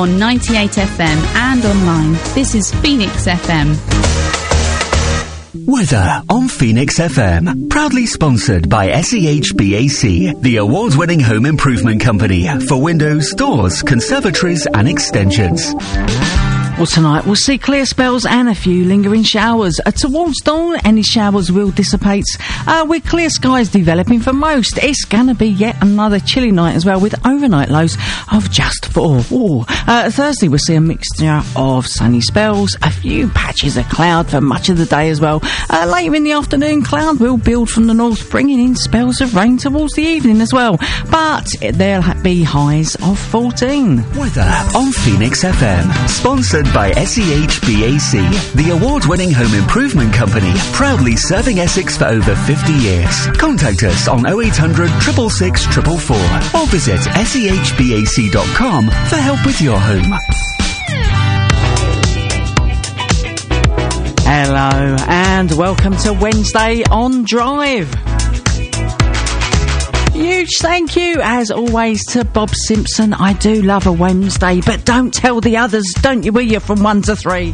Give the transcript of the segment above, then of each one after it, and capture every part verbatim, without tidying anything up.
on ninety-eight F M and online. This is Phoenix F M. Weather on Phoenix F M. Proudly sponsored by S E H B A C, the award-winning home improvement company for windows, doors, conservatories and extensions. Well, tonight we'll see clear spells and a few lingering showers. Uh, towards dawn, any showers will dissipate, uh, with clear skies developing for most. It's going to be yet another chilly night as well, with overnight lows of just four. Ooh. Uh, Thursday, we'll see a mixture of sunny spells, a few patches of cloud for much of the day as well. Uh, later in the afternoon, cloud will build from the north, bringing in spells of rain towards the evening as well. But there'll be highs of fourteen. Weather on Phoenix F M. Sponsored by S E H B A C, the award-winning home improvement company, proudly serving Essex for over fifty years. Contact us on oh eight hundred, six six six, four four four or visit S E H B A C dot com for help with your home. Hello and welcome to Wednesday on Drive. Huge thank you, as always, to Bob Simpson. I do love a Wednesday, but don't tell the others, don't you, will you, from one to three?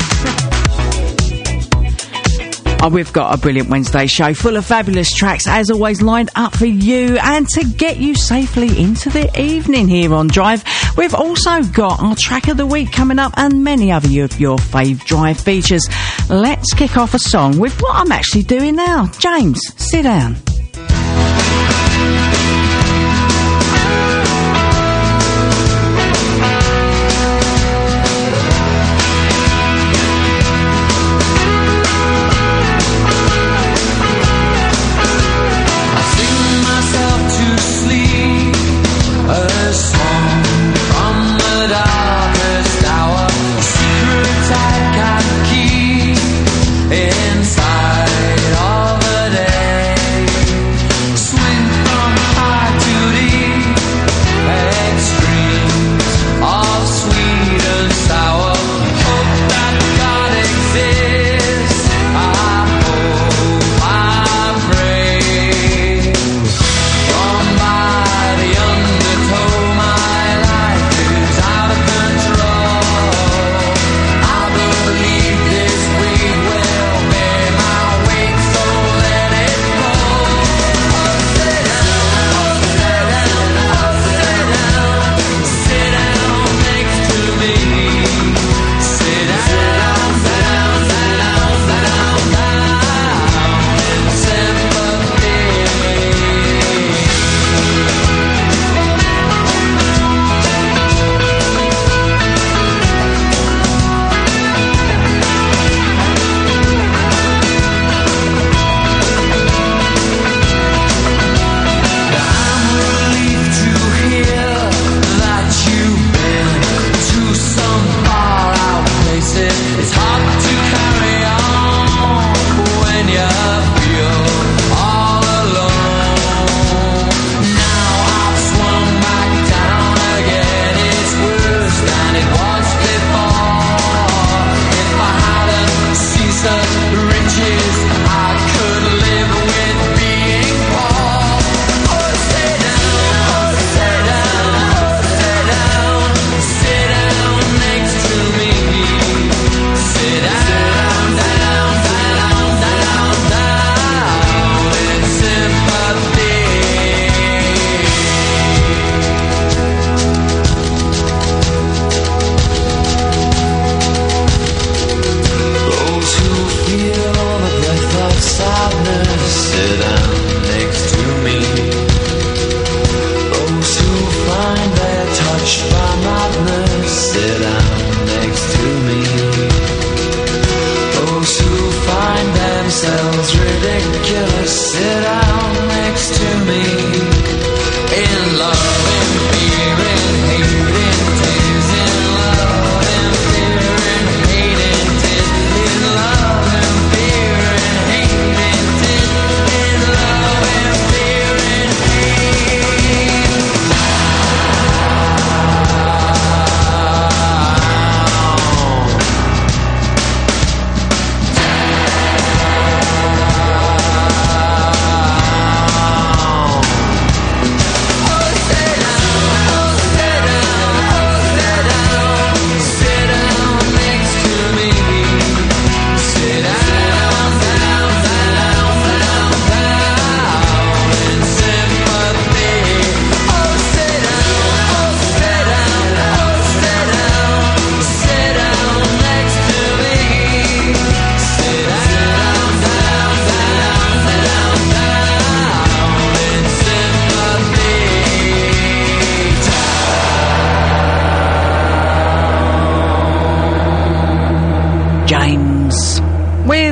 Oh, we've got a brilliant Wednesday show full of fabulous tracks, as always, lined up for you and to get you safely into the evening here on Drive. We've also got our track of the week coming up and many other of your fave Drive features. Let's kick off a song with what I'm actually doing now. James, sit down. Inside of a day,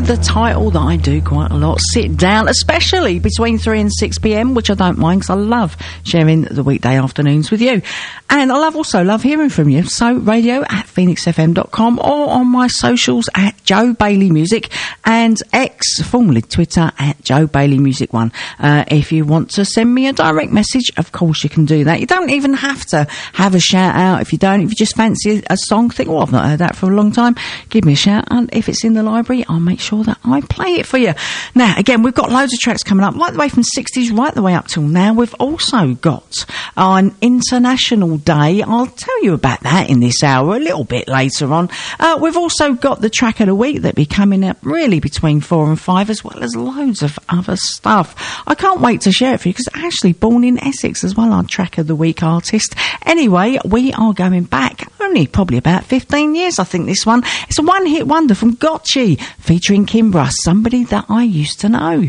the title that I do quite a lot, Sit Down, especially between three and six p.m, which I don't mind because I love sharing the weekday afternoons with you. And I love also love hearing from you. So radio at phoenix f m dot com or on my socials at Joe Bailey Music and X, formerly Twitter, at Joe Bailey Music one. Uh, if you want to send me a direct message, of course you can do that. You don't even have to have a shout out. If you don't, if you just fancy a song, think, oh, I've not heard that for a long time, give me a shout. And if it's in the library, I'll make sure that I play it for you. Now, again, we've got loads of tracks coming up, right the way from sixties right the way up till now. We've also got an International Day. I'll tell you about that in this hour a little bit later on. Uh, we've also got the track of the week that be coming up really between four and five, as well as loads of other stuff. I can't wait to share it for you because actually Born in Essex as well, our track of the week artist. Anyway, we are going back only probably about fifteen years, I think, this one. It's a one-hit wonder from Gotchi featuring Kimbra, Somebody That I Used to Know.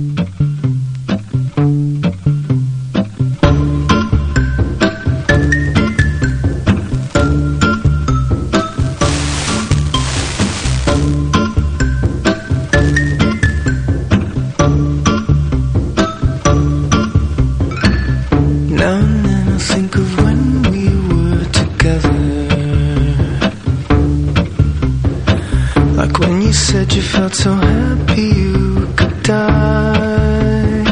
You felt so happy you could die.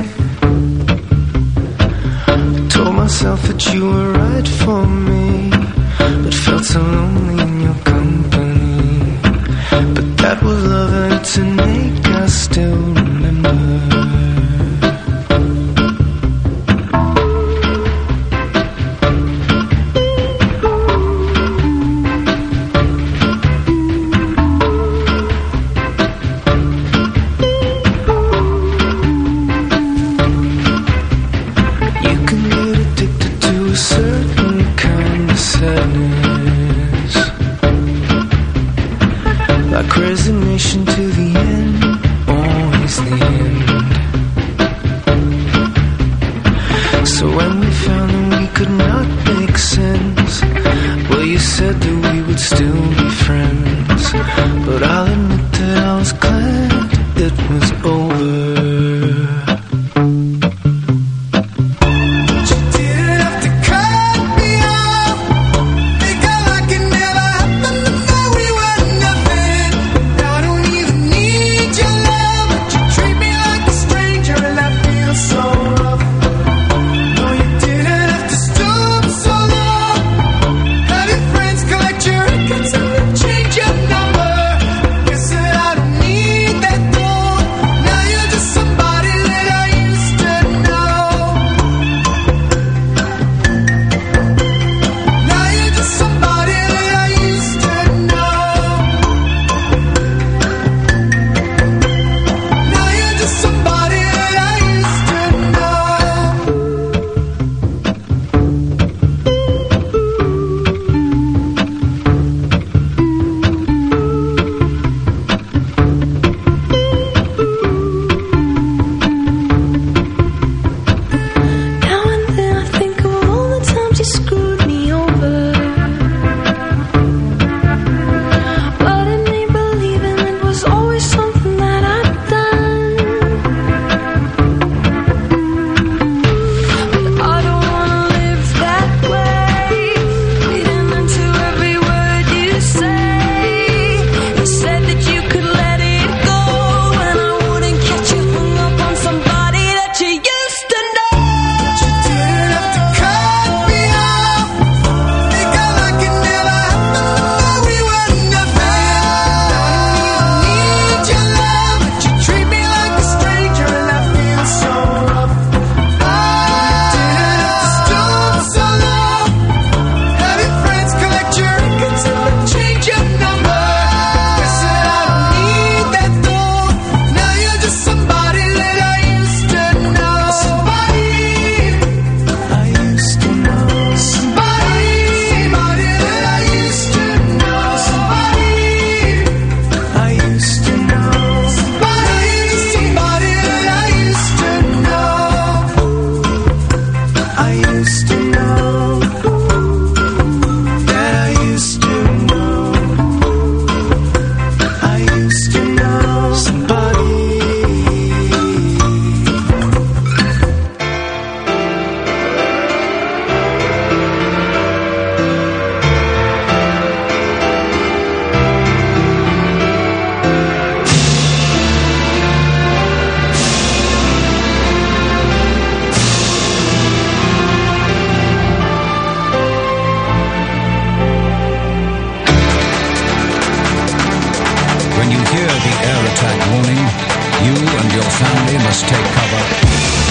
I told myself that you were right for me, but felt so lonely in your company. But that was love and it's an ache I still remember. Resignation to the end, always the end. So when we found that we could not make sense, well, you said that we would still be friends. But I'll admit that I was glad it was over. Change your number. Guess that I don't need that though. Now family must take cover.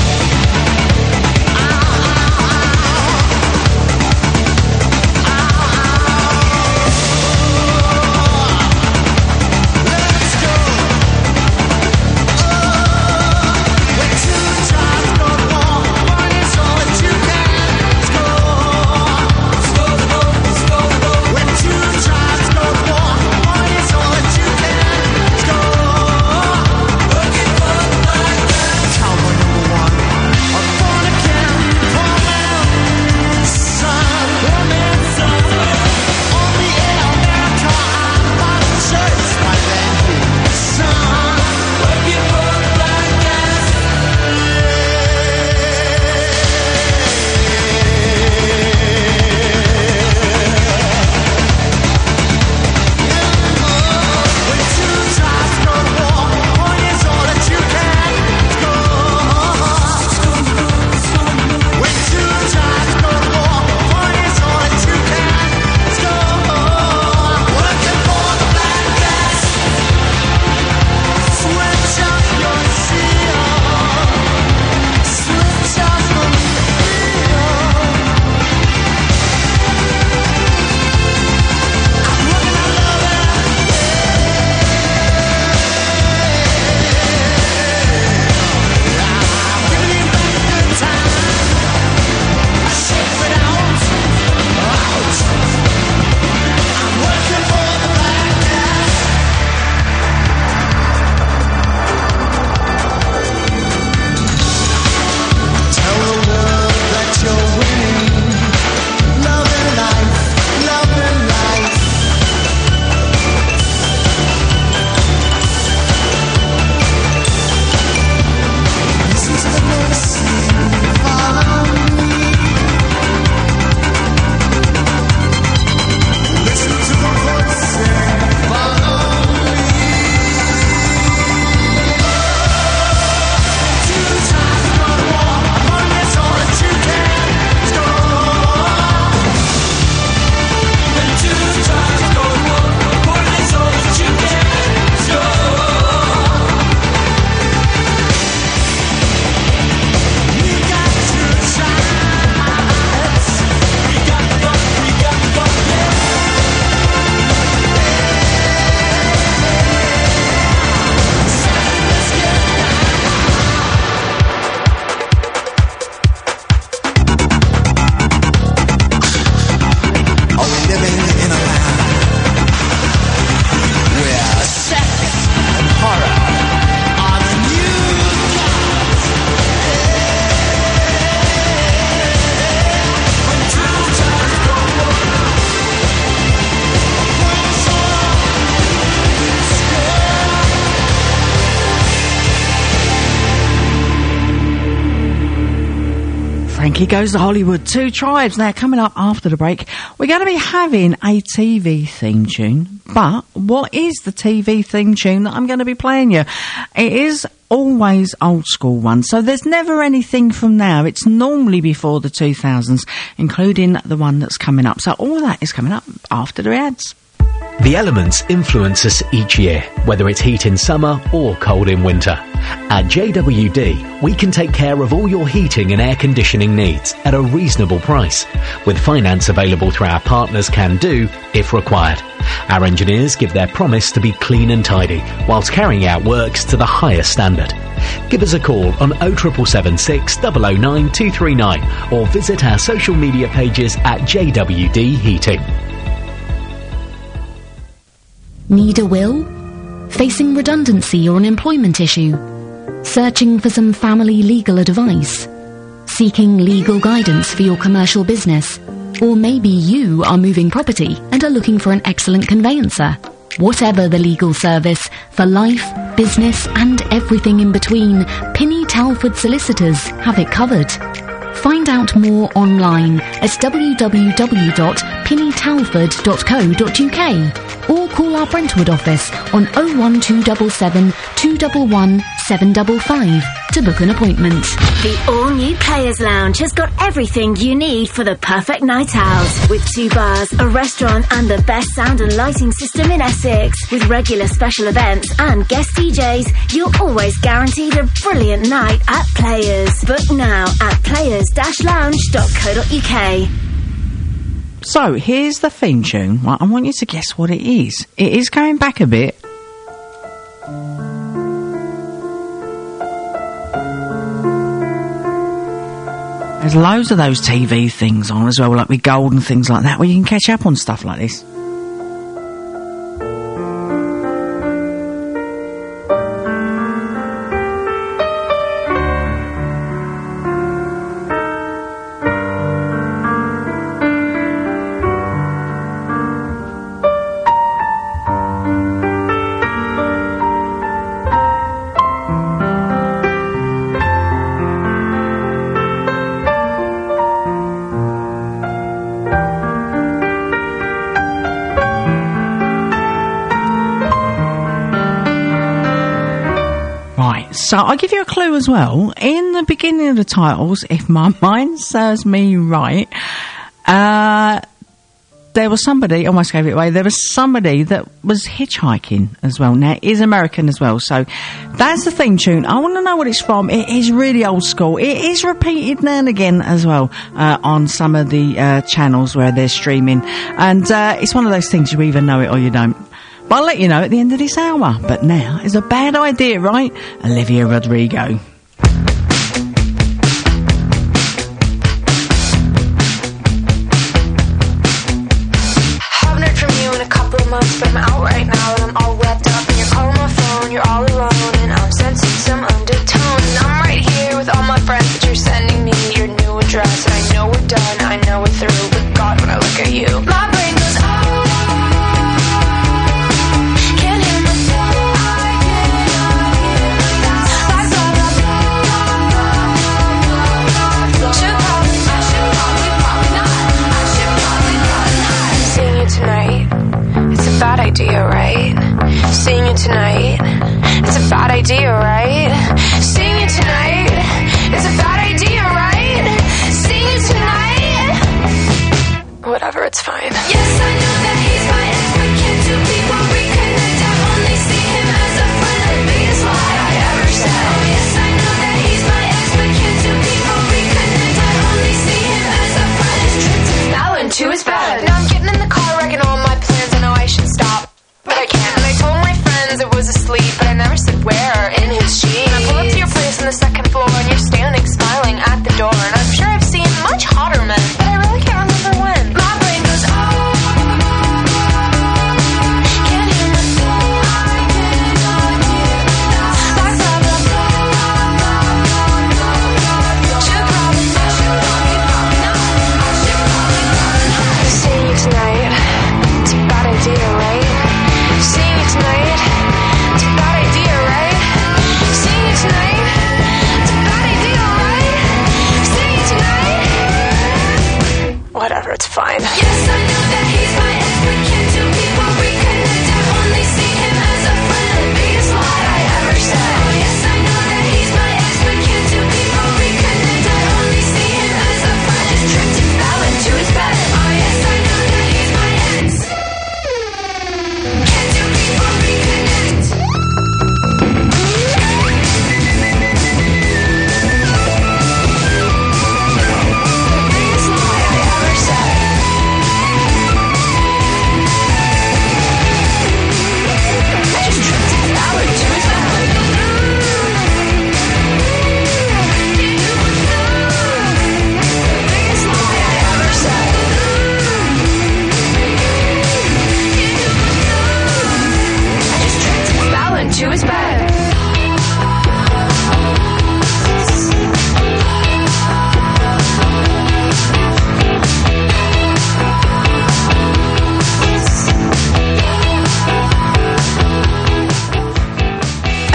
Frankie Goes to Hollywood. Two Tribes. Now, coming up after the break, we're going to be having a T V theme tune. But what is the T V theme tune that I'm going to be playing you? It is always old school one. So there's never anything from now. It's normally before the two thousands, including the one that's coming up. So all that is coming up after the ads. The elements influence us each year, whether it's heat in summer or cold in winter. At J W D, we can take care of all your heating and air conditioning needs at a reasonable price, with finance available through our partners Can Do if required. Our engineers give their promise to be clean and tidy, whilst carrying out works to the highest standard. Give us a call on oh seven seven six, zero zero nine two three nine or visit our social media pages at J W D Heating. Need a will? Facing redundancy or an employment issue? Searching for some family legal advice? Seeking legal guidance for your commercial business? Or maybe you are moving property and are looking for an excellent conveyancer? Whatever the legal service, for life, business and everything in between, Pinny Talford Solicitors have it covered. Find out more online at w w w dot pinny talford dot co dot u k or call our Brentwood office on oh one two seven seven, two one one, seven five five. to book an appointment. The all-new Players Lounge has got everything you need for the perfect night out. With two bars, a restaurant and the best sound and lighting system in Essex. With regular special events and guest D Js, you're always guaranteed a brilliant night at Players. Book now at players dash lounge dot co dot uk. So, here's the theme tune. Right, I want you to guess what it is. It is going back a bit. There's loads of those T V things on as well, like with Gold and things like that, where you can catch up on stuff like this. So I'll give you a clue as well. In the beginning of the titles, if my mind serves me right, uh, there was somebody, almost gave it away, there was somebody that was hitchhiking as well. Now, it is American as well, so that's the theme tune. I want to know what it's from. It is really old school. It is repeated now and again as well uh, on some of the uh, channels where they're streaming. And uh, it's one of those things you either know it or you don't. But I'll let you know at the end of this hour. But now is a bad idea, right? Olivia Rodrigo. Haven't heard from you in a couple of months, but I'm out right now and I'm all wrapped up. And you're calling my phone, you're all alone, and I'm sensing some undertone. And I'm right here with all my friends, but you're sending me your new address. And I know we're done, I know we're through, but God, when I look at you, my brain goes, oh. Bad idea, right? Seeing you tonight, it's a bad idea, right? Seeing you tonight, it's a bad idea, right? Seeing you tonight, whatever, it's fine. Yes, I know that he's my ex, but can't two people reconnect? I only see him as a friend, the biggest lie I ever said. Oh, yes, I know that he's my ex, but can't two people reconnect? I only see him as a friend. His trip to Fallon to his bed. Now I'm getting in the car, wrecking all my plans. I know I should stop, but I can't. And I told my friends it was asleep, but I never said where or in whose sheet. And I pull up to your place on the second floor, and you're standing smiling at the door. And I'm sure I've seen much hotter men, but I really can't remember when. My brain goes, oh.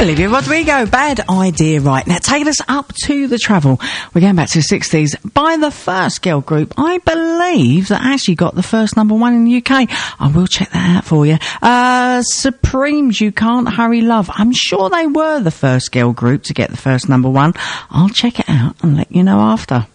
Olivia Rodrigo, Bad Idea. Right, now taking us up to the travel. We're going back to the sixties by the first girl group, I believe, that actually got the first number one in the U K. I will check that out for you. Uh, Supremes, You Can't Hurry Love. I'm sure they were the first girl group to get the first number one. I'll check it out and let you know after.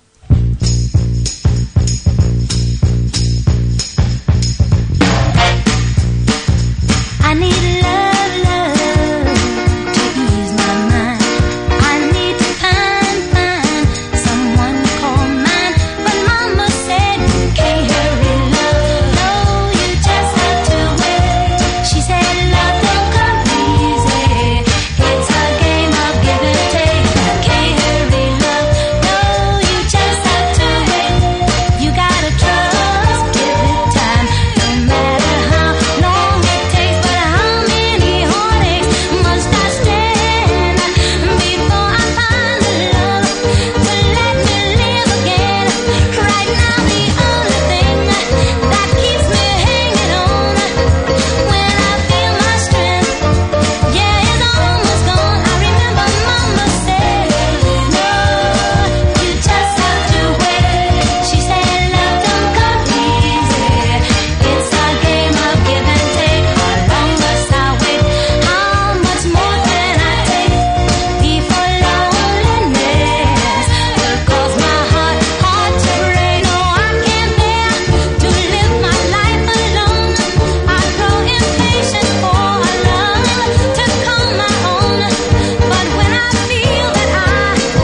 I need love, love to ease my mind. I need to find, find someone to call mine. But Mama said you can't hurry love. No, you just have to wait. She said love don't come easy. It's a game of give and take. You can't hurry love. No, you just have to wait. You gotta trust, give it time. No matter how long it takes. But how many heartaches must I stand before I find the love to let me live again? Right now the only thing that keeps me hanging on when I feel my strength, yeah, it's almost gone. I remember Mama said, no, you just have to wait. She said love don't come easy. It's a game of give and take. How long must I wait? How much more can I take before loneliness will cause my heart, heart to break? No, I can't bear to live my life alone. I grow impatient for a love to call my own. But when I feel that I,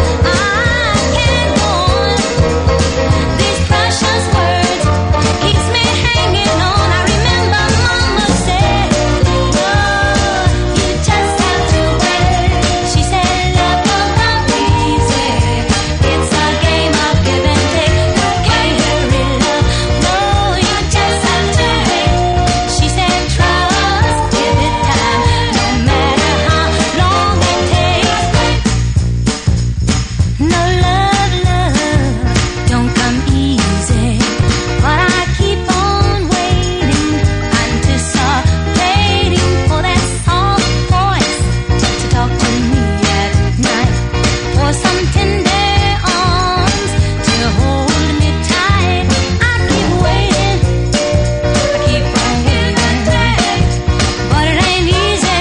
I can't go on, these precious words keeps me hanging on. I remember Mama said, no, you just have to wait. She said love don't come easy. It's a game of give and take. You can't hurry love. No, you just have to wait. She said trust, give it time. No matter how long it takes. No love, love don't come easy. But I keep on waiting, anticipating for that soft voice to talk to me at night, for some tender arms to hold me tight. I keep waiting, I keep on waiting, but it ain't easy,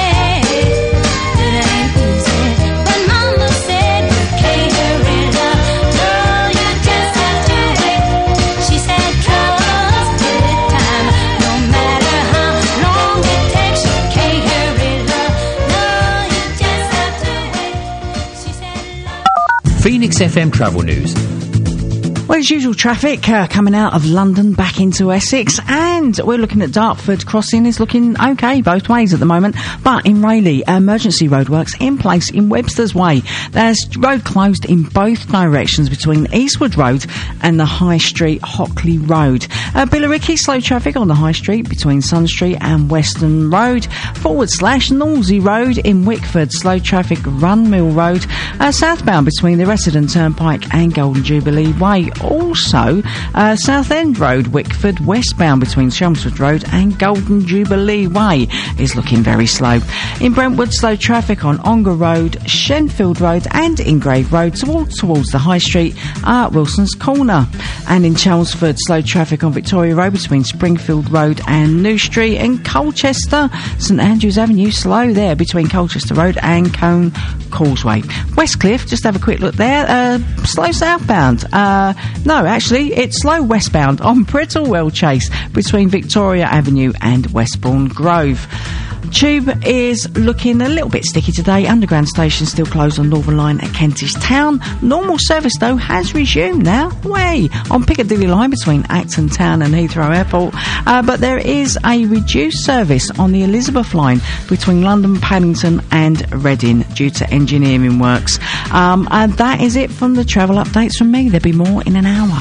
it ain't easy. But Mama said you can't hurry love. No, you just have to wait. She said trust, give it time. No matter how long it takes, you can't hurry love. No, you just have to wait. She said love. Phoenix F M Travel News. Well, as usual, traffic uh, coming out of London back into Essex, and we're looking at Dartford crossing is looking okay both ways at the moment. But in Rayleigh, emergency roadworks in place in Webster's Way. There's road closed in both directions between Eastwood Road and the High Street Hockley Road. Uh, Billericay, slow traffic on the High Street between Sun Street and Western Road. Forward slash Knowlesy Road in Wickford, slow traffic Run Mill Road. Uh, southbound between the Resident Turnpike and Golden Jubilee Way. Also, uh, Southend Road, Wickford, westbound between Chelmsford Road and Golden Jubilee Way is looking very slow. In Brentwood, slow traffic on Ongar Road, Shenfield Road and Ingrave Road towards, towards the High Street at Wilson's Corner. And in Chelmsford, slow traffic on Victoria Road between Springfield Road and New Street. In Colchester, St Andrews Avenue, slow there between Colchester Road and Cone Causeway. Westcliff, just have a quick look there, uh, slow southbound. Uh, no, actually, it's slow westbound on Brittlewell Chase between Victoria Avenue and Westbourne Grove. Tube is looking a little bit sticky today. Underground station still closed on Northern Line at Kentish Town. Normal service, though, has resumed now. Way on Piccadilly Line between Acton Town and Heathrow Airport. Uh, but there is a reduced service on the Elizabeth Line between London, Paddington and Reading due to engineering works. Um, and that is it from the travel updates from me. There'll be more in an hour.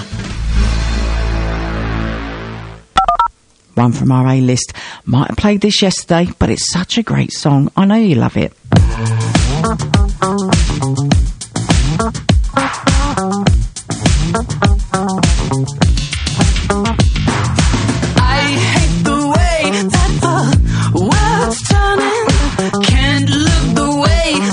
One from our A-list. Might have played this yesterday, but it's such a great song. I know you love it. I hate the way that the world's turning. Can't look the way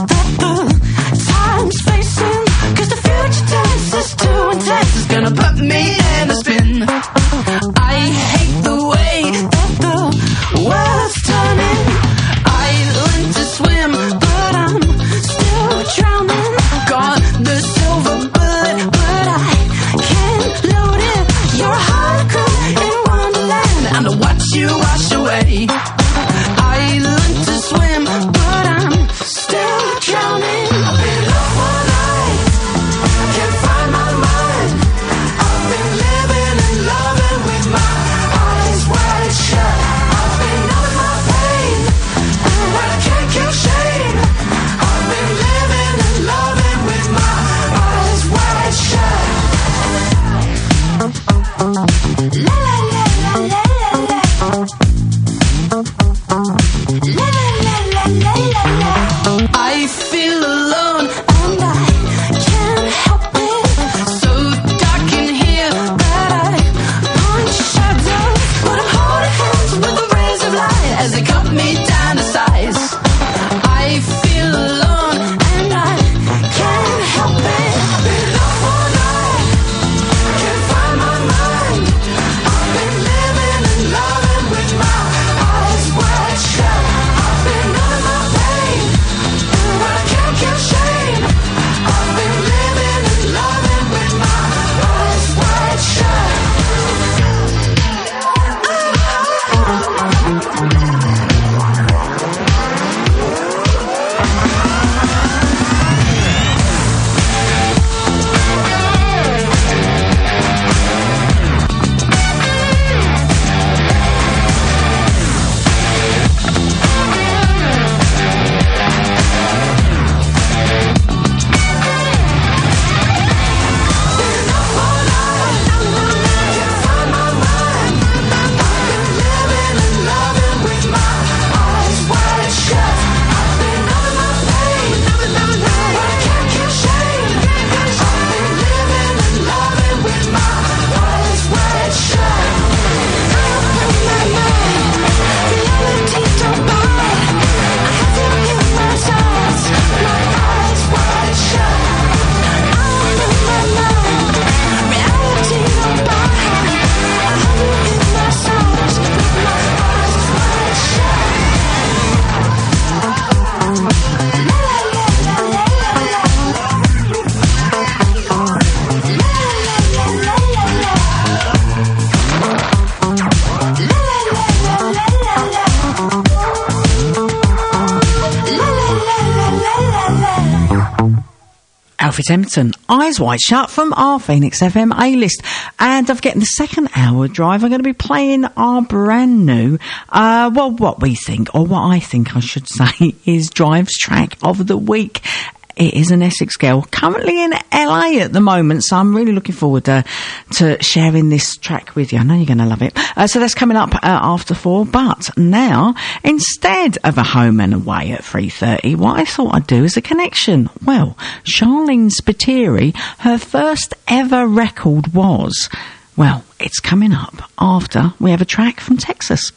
Alfie Templeton, Eyes Wide Shut from our Phoenix F M A-list. And I've getting the second hour drive. I'm going to be playing our brand new, uh, well, what we think, or what I think I should say, is Drive's track of the week. It is an Essex girl, currently in L A at the moment, so I'm really looking forward uh, to sharing this track with you. I know you're going to love it. Uh, so that's coming up uh, after four, but now, instead of a home and away at three thirty, what I thought I'd do is a connection. Well, Charlene Spiteri, her first ever record was, well, it's coming up after we have a track from Texas.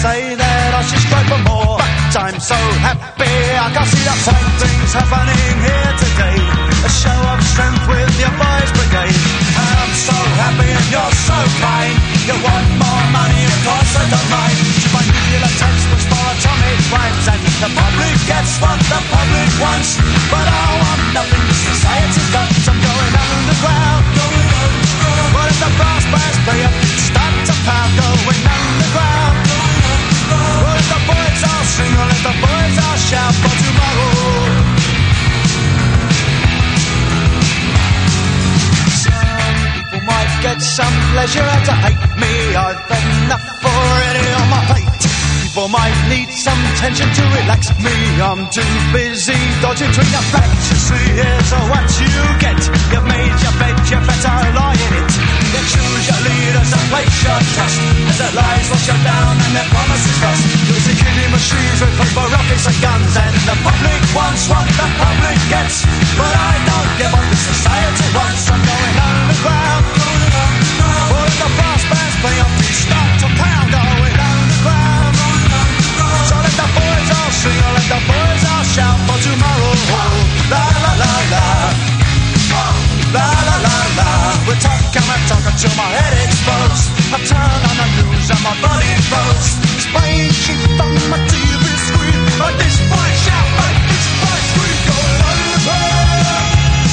say that I should strive for more, but I'm so happy I can see the fine things happening here today. A show of strength with your boys brigade. I'm so happy and you're so kind. You want more money, of course I don't mind. My nuclear text was for atomic crimes, and the public gets what the public wants. But I want nothing society's got. I'm going underground. What if the brass bands play up? Start to pound, going underground. What if the boys all sing, or let the boys all shout for tomorrow? Some people might get some pleasure out of hate me. I've enough already on my plate. People might need some tension to relax me. I'm too busy dodging between the facts. You see, here's what you get. You've made your bed, you better lie in it. You choose your leaders and place your trust, as their lies wash you down and their promises rust. You're killing machines with paper, rockets and guns, and the public wants what the public gets. But I don't give what the society wants. I'm going underground. What if the brass bands play up, we start to pound, going underground. So let the boys all sing, or let the boys all shout for tomorrow. La la la la, la la la la. We're talking and talking till my head explodes. I turn on the news and my body froze. Spraying sheep on my T V screen. Like this boy shout, like this boy scream, going underground.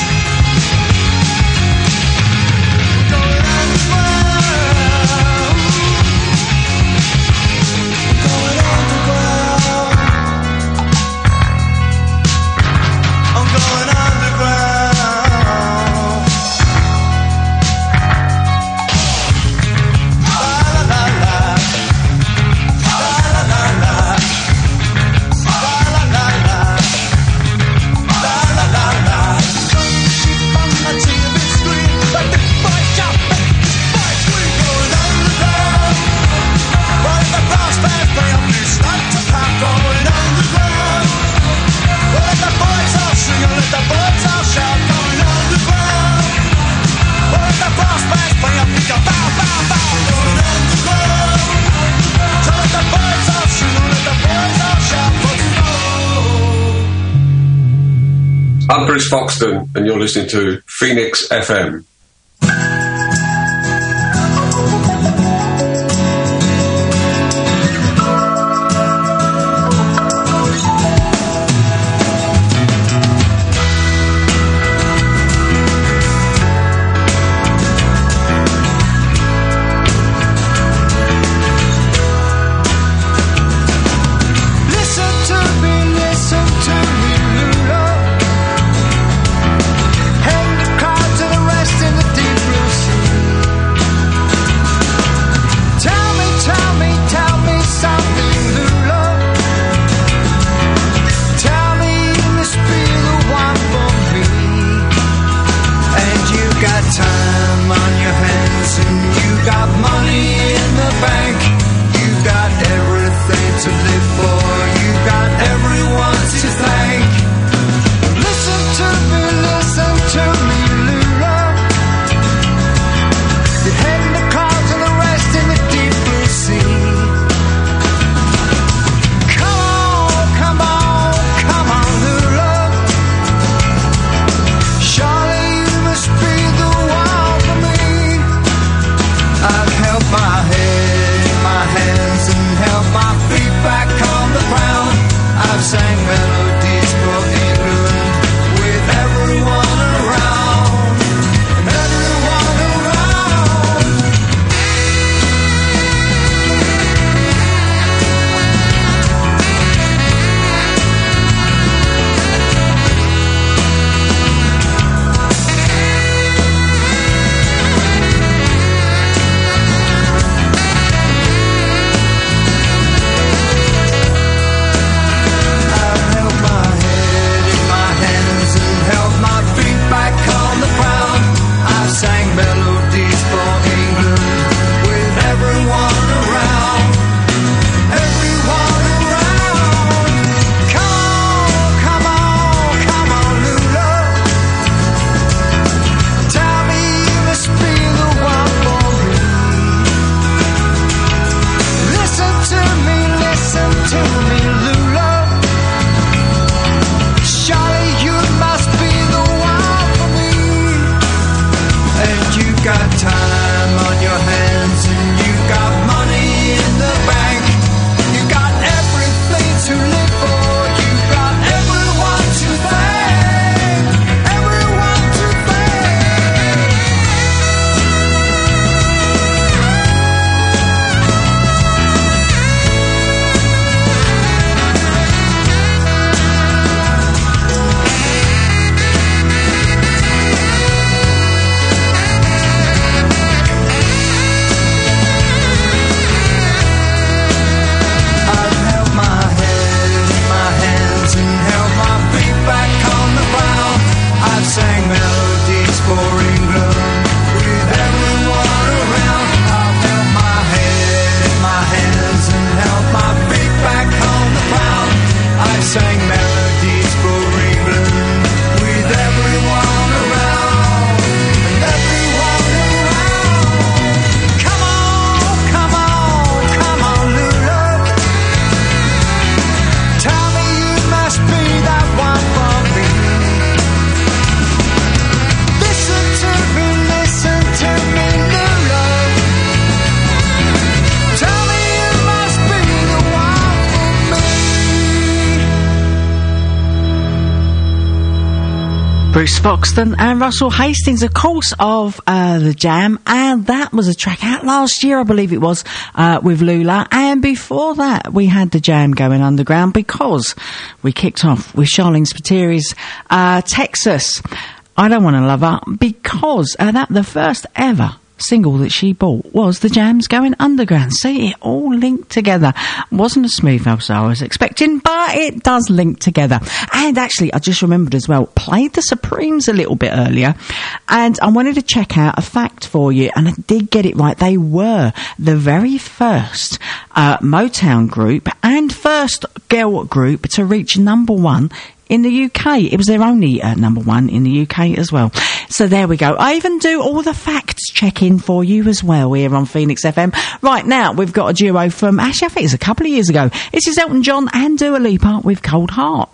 Going underground. Going underground. I'm going underground. I'm Bruce Foxton, and you're listening to Phoenix F M. My head, my hands, and held my feet back on. Bruce Foxton and Russell Hastings, of course, of uh, The Jam, and that was a track out last year, I believe it was, uh, with Lula, and before that we had The Jam going underground because we kicked off with Charlene Spiteri's uh, Texas. I Don't Want to Love Her, because uh, that the first ever single that she bought was The Jam's Going Underground. See, it all linked together. Wasn't as smooth as I was expecting, but it does link together. And actually, I just remembered as well, played the Supremes a little bit earlier, and I wanted to check out a fact for you, and I did get it right. They were the very first uh, Motown group and first girl group to reach number one in the U K. It was their only uh, number one in the U K as well. So there we go. I even do all the facts check-in for you as well here on Phoenix F M. Right now, we've got a duo from, actually I think it's a couple of years ago. This is Elton John and Dua Lipa with Cold Heart.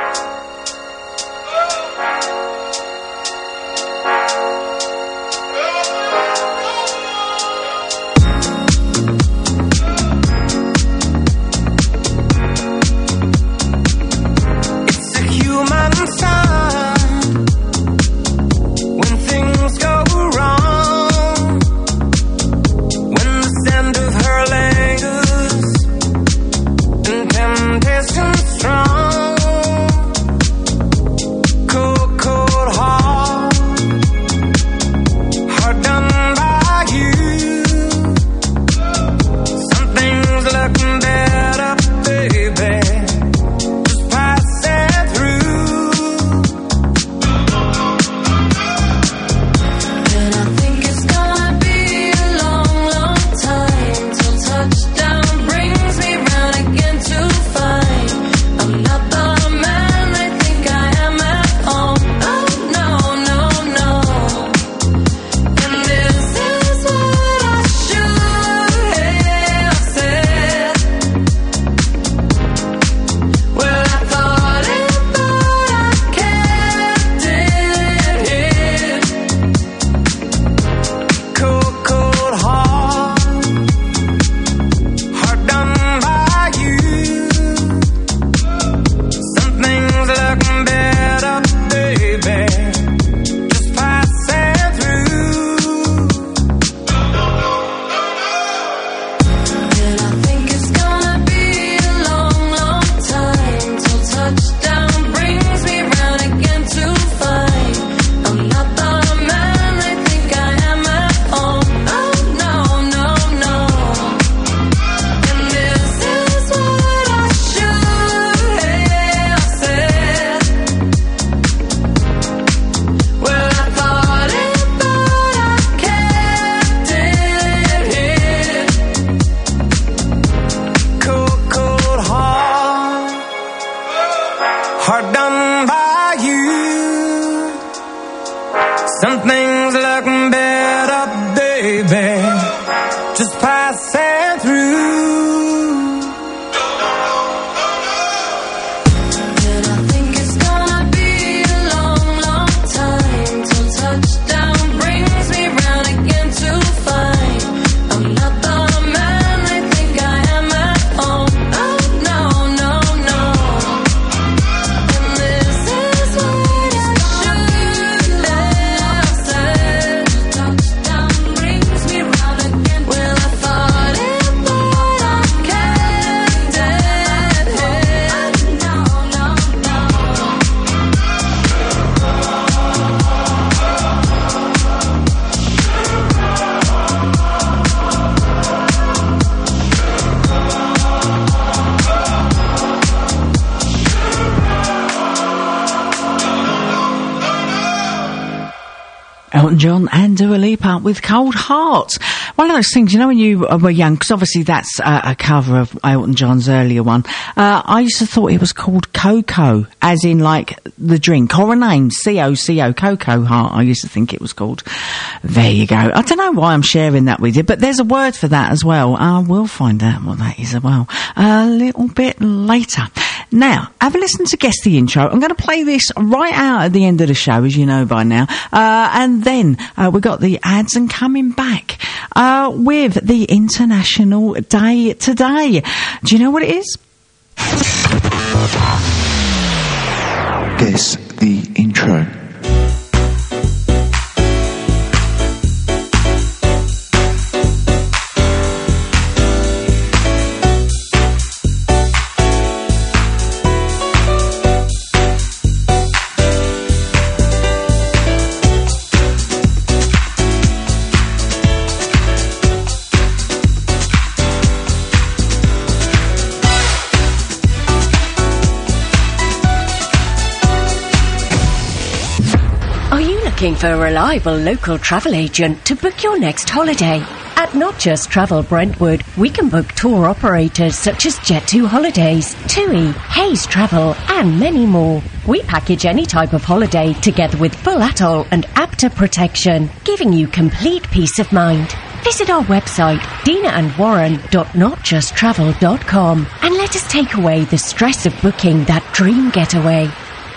Elton John and Dua Lipa with Cold Heart. One of those things, you know, when you were young, because obviously that's uh, a cover of Elton John's earlier one, uh, I used to thought it was called Coco, as in like the drink, or a name, C O C O, Coco Heart, I used to think it was called. There you go. I don't know why I'm sharing that with you, but there's a word for that as well. I will find out what that is as well a little bit later. Now, have a listen to Guess the Intro. I'm going to play this right out at the end of the show, as you know by now. Uh, and then uh, we've got the ads and coming back uh, with the International Day today. Do you know what it is? Guess the Intro. Looking for a reliable local travel agent to book your next holiday? At Not Just Travel Brentwood, we can book tour operators such as Jet two Holidays, TUI, Hayes Travel, and many more. We package any type of holiday together with full atoll and APTA protection, giving you complete peace of mind. Visit our website, dina and warren dot not just travel dot com, and let us take away the stress of booking that dream getaway.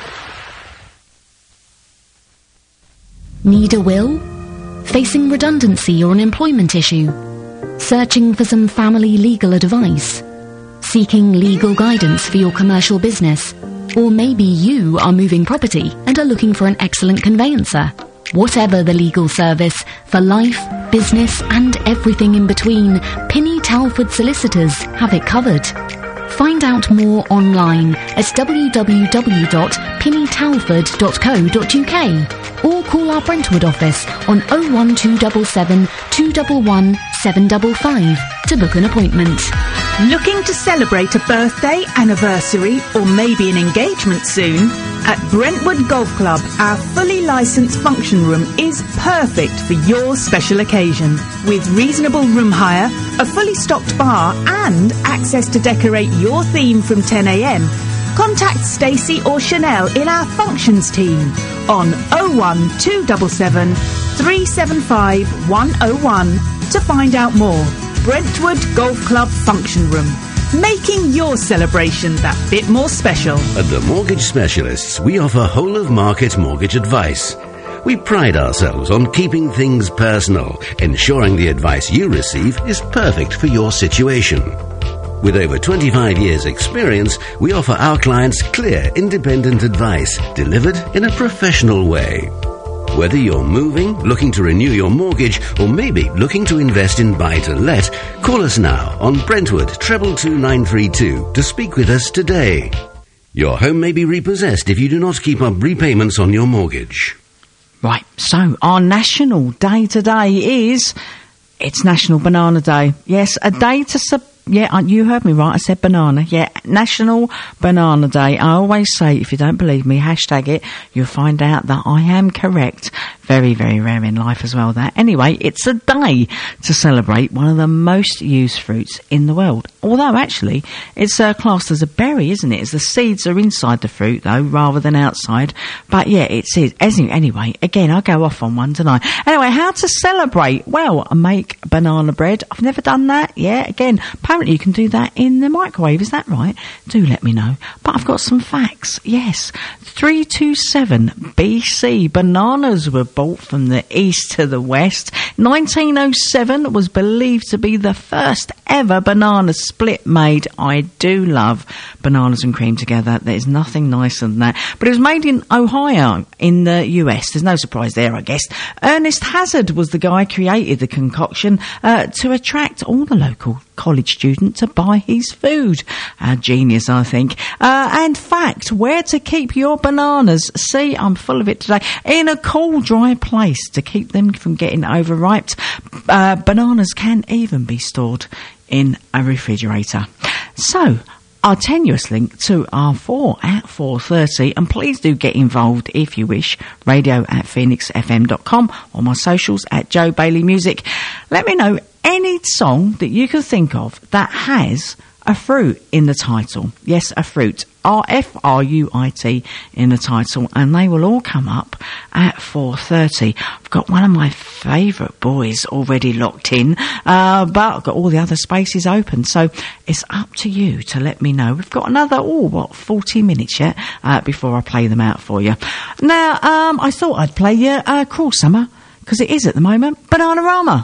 Need a will? Facing redundancy or an employment issue? Searching for some family legal advice? Seeking legal guidance for your commercial business? Or maybe you are moving property and are looking for an excellent conveyancer? Whatever the legal service, for life, business and everything in between, Pinny Talford Solicitors have it covered. Find out more online at w w w dot pinny talford dot co dot u k or call our Brentwood office on oh one two seven seven, two one one, seven five five to book an appointment. Looking to celebrate a birthday, anniversary or maybe an engagement soon? At Brentwood Golf Club, our fully licensed function room is perfect for your special occasion. With reasonable room hire, a fully stocked bar and access to decorate your theme from ten a m, contact Stacey or Chanel in our functions team on oh one two seven seven, three seven five, one oh one to find out more. Brentwood Golf Club Function Room, making your celebration that bit more special. At the Mortgage Specialists, we offer whole-of-market mortgage advice. We pride ourselves on keeping things personal, ensuring the advice you receive is perfect for your situation. With over twenty-five years' experience, we offer our clients clear, independent advice delivered in a professional way. Whether you're moving, looking to renew your mortgage, or maybe looking to invest in buy-to-let, call us now on Brentwood treble two nine three two to speak with us today. Your home may be repossessed if you do not keep up repayments on your mortgage. Right, so our national day today is... It's National Banana Day. Yes, a day to... Sub- yeah, you heard me right. I said banana. Yeah, National Banana Day. I always say, if you don't believe me, hashtag it. You'll find out that I am correct. Very, very rare in life as well, that. Anyway, it's a day to celebrate one of the most used fruits in the world. Although, actually, it's uh, classed as a berry, isn't it? As the seeds are inside the fruit, though, rather than outside. But, yeah, it's it. Anyway, again, I'll go off on one tonight. Anyway, how to celebrate? Well, I make banana bread. I've never done that. Yeah, again, apparently you can do that in the microwave. Is that right? Do let me know. But I've got some facts. Yes. three two seven B C. Bananas were brought from the east to the west. nineteen oh seven was believed to be the first ever banana split made. I do love bananas and cream together. There's nothing nicer than that. But it was made in Ohio in the U S. There's no surprise there, I guess. Ernest Hazard was the guy who created the concoction uh, to attract all the local college students to buy his food. A genius, I think. Uh, and fact, where to keep your bananas. See, I'm full of it today. In a cool, dry place to keep them from getting overripe. Uh, bananas can even be stored in a refrigerator. So, our tenuous link to R four at four thirty, and please do get involved if you wish. Radio at phoenix f m dot com or my socials at Joe Bailey Music. Let me know any song that you can think of that has a fruit in the title. Yes, a fruit. R F R U I T in the title, and they will all come up at four thirty. I've got one of my favourite boys already locked in, uh, but I've got all the other spaces open, so it's up to you to let me know. We've got another, oh, what, forty minutes yet uh, before I play them out for you. Now, um, I thought I'd play you uh, Cruel Summer, because it is at the moment Bananarama.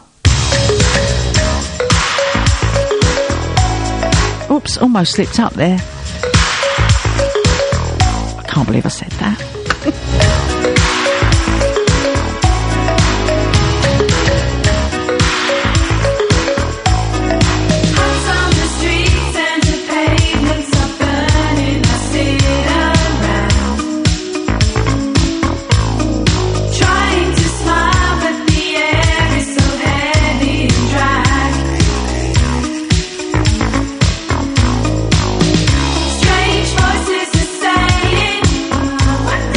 Oops, almost slipped up there. I can't believe I said that. Strange voices are saying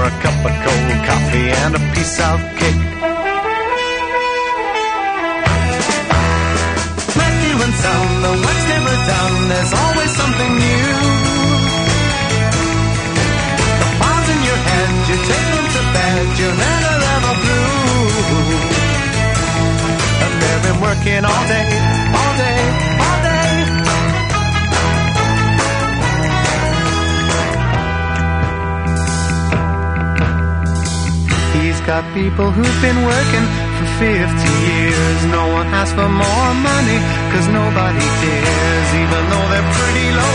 for a cup of cold coffee and a piece of cake. Matthew and Son, the work's never done, there's always something new. The file's in your head, you take them to bed, you're never ever blue. And they've been working all day, all day, all day. He's got people who've been working for fifty years. No one asks for more money, cause nobody cares, even though they're pretty low